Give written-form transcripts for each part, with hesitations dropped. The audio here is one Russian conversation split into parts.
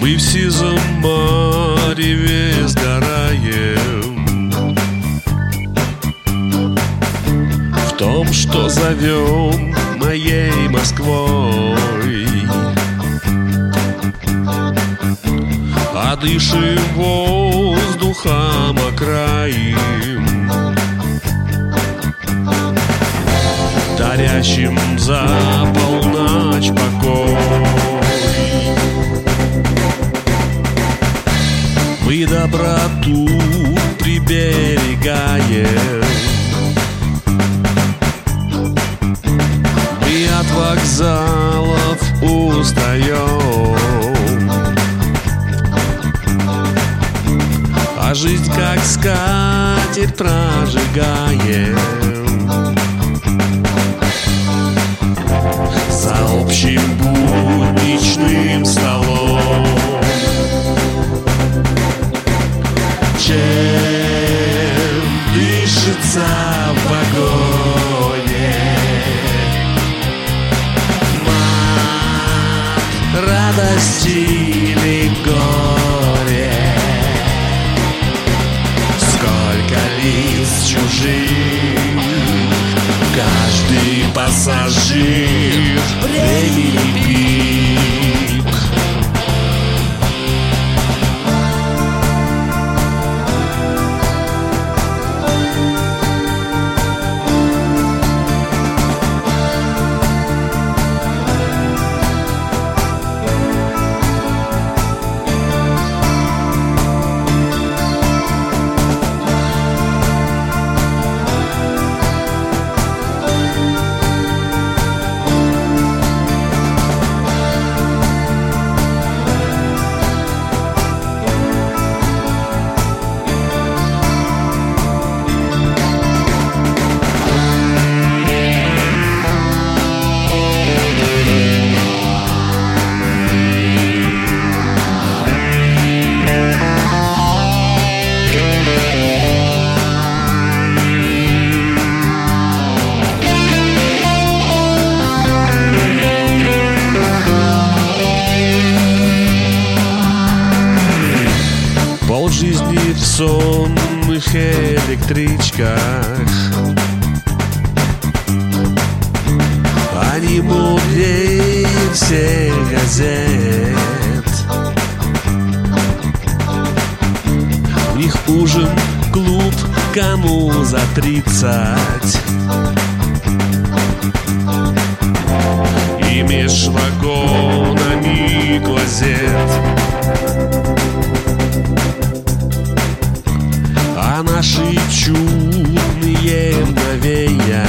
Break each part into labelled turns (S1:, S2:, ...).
S1: Мы в сизом мареве сгораем, в том, что зовем моей Москвой, а дышим воздухом окраин, дарящим за полночь покой. Мы доброту приберегаем, мы от вокзалов устаем, а жизнь как скатерть прожигаем за общим будничным столом. Чем дышится в вагоне, мат радости или горе, сколько лиц чужих, каждый пассажир времени пик. Полжизни в сонных электричках, они мудрее всех газет. У них ужин, клуб, кому за 30, и меж вагонами клозет. А наши чудные мгновения,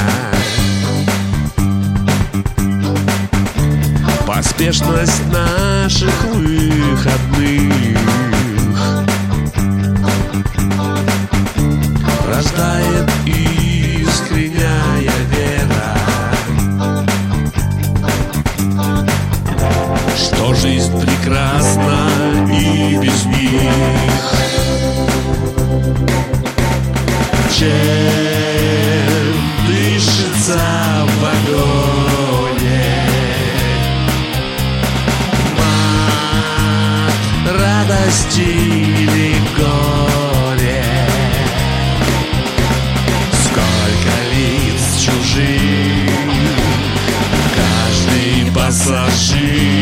S1: поспешность наших выходных рождает искренняя вера, что жизнь прекрасна и без них. Чем дышится в вагоне, мат радости или горе, сколько лиц чужих, каждый пассажир